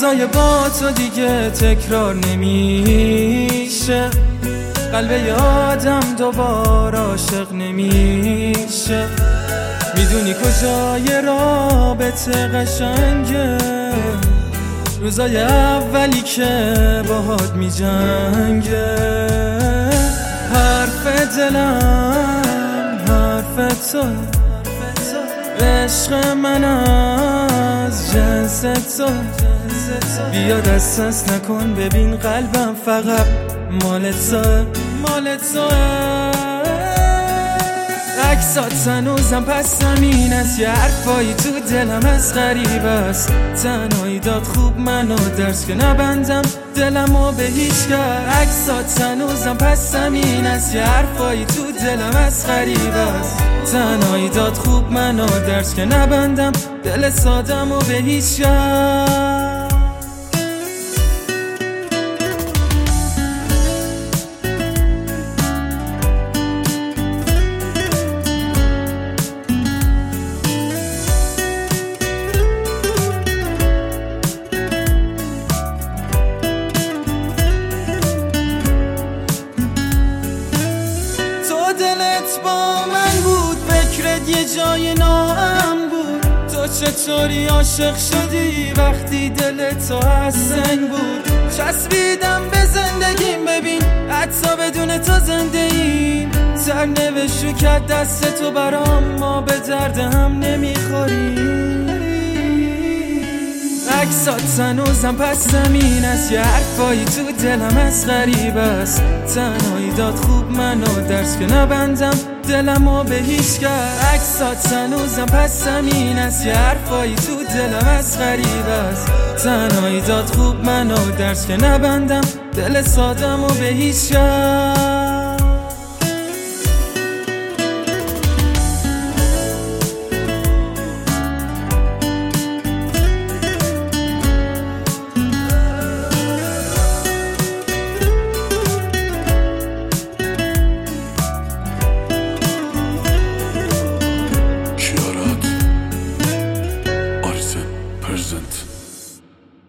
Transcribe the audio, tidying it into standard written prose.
روزای با تو دیگه تکرار نمیشه، قلب آدم دوباره عاشق نمیشه. میدونی کجای رابطه قشنگه؟ روزای اولی که باهات میجنگه. حرف دلم حرف تو، عشق من از جنس تو. بیا دست نکن ببین قلبم فقط مال تو، مال تو. عکسات هنوزم پس زمین است، یه حرفایی تو دلم از غریب است. تنهایی داد خوب منو درس که نبندم دلمو به هیچ کرد. عکسات هنوزم پس زمین است، یه حرفایی تو دلم از غریب است. تنهایی داد خوب منو درس که نبندم دل سادمو به هیچ کرد. دلت با من بود، فکرت یه جای ناام بود. تو چطوری عاشق شدی وقتی دلت از سنگ بود؟ چسبیدم به زندگیم ببین حتی بدون تو زنده ایم. سرنوشت رو کرد دست تو برام، ما به درد هم نمیخوریم. عکسات هنوزم پس زمین است، یه حرفایی تو دلم از غریب است. تنهایی داد خوب منو درس که نبندم دلمو به هیچ کرد. عکسات هنوزم پس زمین است، یه حرفایی تو دلم از غریب است. تنهایی داد خوب منو درس که نبندم دل سادمو به هیچ کرد.